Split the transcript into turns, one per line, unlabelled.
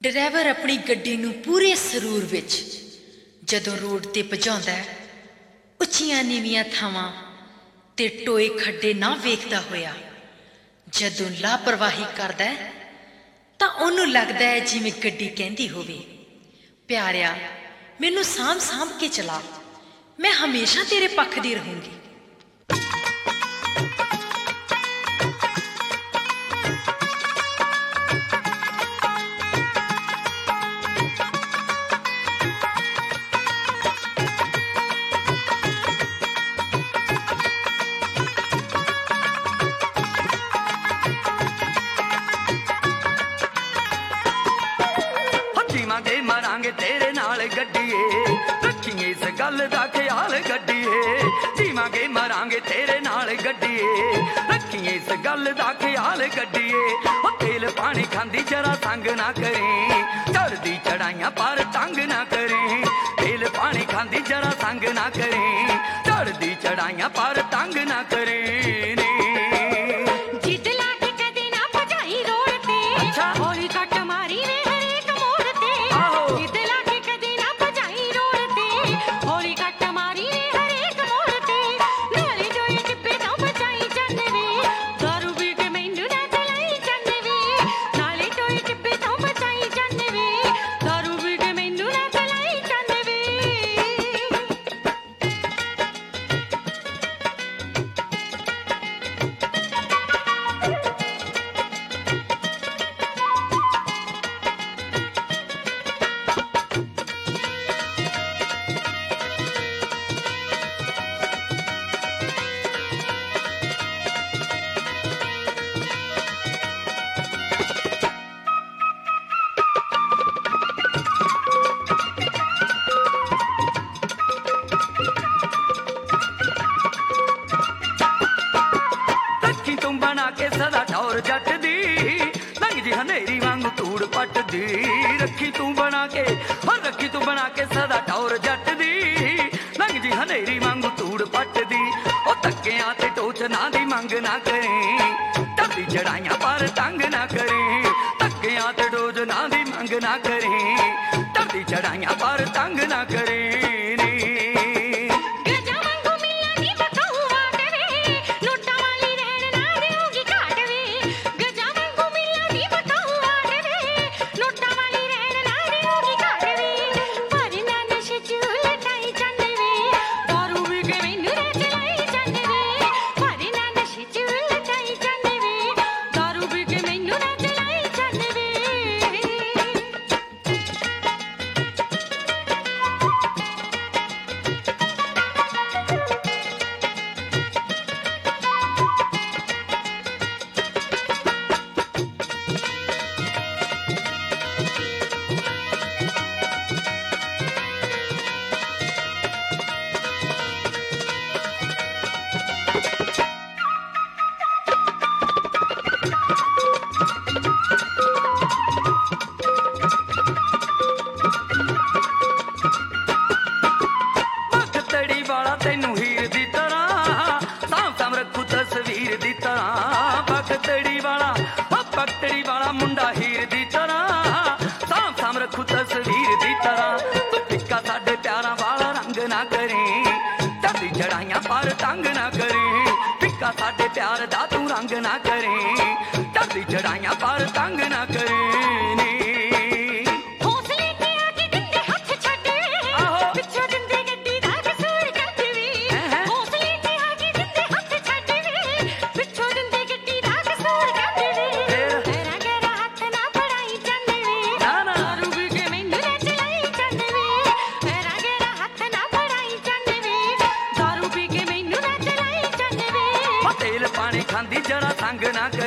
Driver ਆਪਣੀ ਗੱਡੀ ਨੂੰ ਪੂਰੇ ਸਰੂਰ ਵਿੱਚ ਜਦੋਂ ਰੋਡ ਤੇ ਭਜਾਉਂਦਾ, ਉੱਚੀਆਂ ਨੀਵੀਆਂ ਥਾਵਾਂ ਤੇ ਟੋਏ ਖੱਡੇ ਨਾ ਵੇਖਦਾ ਹੋਇਆ ਜਦੋਂ ਲਾਪਰਵਾਹੀ ਕਰਦਾ ਤਾਂ ਉਹਨੂੰ ਲੱਗਦਾ ਹੈ ਜਿਵੇਂ ਗੱਡੀ ਕਹਿੰਦੀ ਹੋਵੇ, ਪਿਆਰਿਆ ਮੈਨੂੰ ਸਾਂਭ ਸਾਂਭ ਕੇ ਚਲਾ, ਮੈਂ ਹਮੇਸ਼ਾ ਤੇਰੇ ਪੱਖ ਦੀ ਰਹੂੰਗੀ।
ਮਾਰਾਂਗੇ ਤੇਰੇ ਨਾਲ ਗੱਡੀਏ, ਰੱਖੀ ਇਸ ਗੱਲ ਦਾ ਖਿਆਲ ਗੱਡੀਏ। ਜੀਵਾਂਗੇ ਮਰਾਂਗੇ ਤੇਰੇ ਨਾਲ ਗੱਡੀਏ, ਰੱਖੀ ਇਸ ਗੱਲ ਦਾ ਖਿਆਲ ਗੱਡੀਏ। ਉਹ ਤੇਲ ਪਾਣੀ ਖਾਂਦੀ ਜਰਾ ਸੰਗ ਨਾ ਕਰੀ, ਚੜਦੀ ਚੜਾਈਆਂ ਪਰ ਤੰਗ ਨਾ ਕਰੀ। ਤੇਲ ਪਾਣੀ ਖਾਂਦੀ ਜਰਾ ਸੰਗ ਨਾ ਕਰੀ, ਚੜਦੀ ਚੜਾਈਆਂ ਪਰ ਤੰਗ ਨਾ ਕਰੀ। ਜੱਟ ਦੀ ਲੰਘ ਜੀ ਹਨੇਰੀ ਵਾਂਗੂ ਧੂੜ ਪੱਟਦੀ, ਰੱਖੀ ਤੂੰ ਬਣਾ ਕੇ, ਰੱਖੀ ਤੂੰ ਬਣਾ ਕੇ ਸਦਾ ਟੌਰ ਜੱਟ ਦੀ। ਲੰਘ ਜੀ ਹਨੇਰੀ ਵਾਂਗੂ ਧੂੜ ਪੱਟਦੀ, ਉਹ ਧੱਕਿਆਂ ਤੇ ਟੋਚਨਾ ਦੀ ਮੰਗ ਨਾ ਕਰੀ, ਟੱਡੀ ਚੜਾਈਆਂ ਪਰ ਤੰਗ ਨਾ ਕਰੀ। ਧੱਕਿਆਂ ਤੇ ਟੋਚਨਾ ਦੀ ਮੰਗ ਨਾ ਕਰੀ, ਟੱਡੀ ਚੜਾਈਆਂ ਪਰ ਤੰਗ ਨਾ ਕਰੀ। ਤੈਨੂੰ ਹੀਰ ਦੀ ਤਰ੍ਹਾਂ ਸਾਂਭ ਸਾਂਭ ਰੱਖੂ ਤਸਵੀਰ ਦੀ ਤਰ੍ਹਾਂ। ਪਗਤੜੀ ਵਾਲਾ ਮੁੰਡਾ ਹੀਰ ਦੀ ਤਰ੍ਹਾਂ ਸਾਂਭ ਸਾਂਭ ਰੱਖੂ ਤਸਵੀਰ ਦੀ ਤਰ੍ਹਾਂ। ਤੂੰ ਫਿੱਕਾ ਸਾਡੇ ਪਿਆਰਾਂ ਵਾਲਾ ਰੰਗ ਨਾ ਕਰੀ, ਚੜ੍ਹਦੀ ਚੜਾਈਆਂ ਪਰ ਤੰਗ ਨਾ ਕਰੀ। ਫਿੱਕਾ ਸਾਡੇ ਪਿਆਰ ਦਾ ਤੂੰ ਰੰਗ ਨਾ ਕਰੀ, ਚੜ੍ਹਦੀ ਚੜਾਈਆਂ ਪਰ ਤੰਗ ਨਾ ਕਰੀ। ਖਾਂਦੀ ਜਰਾ ਸੰਗ ਨਾ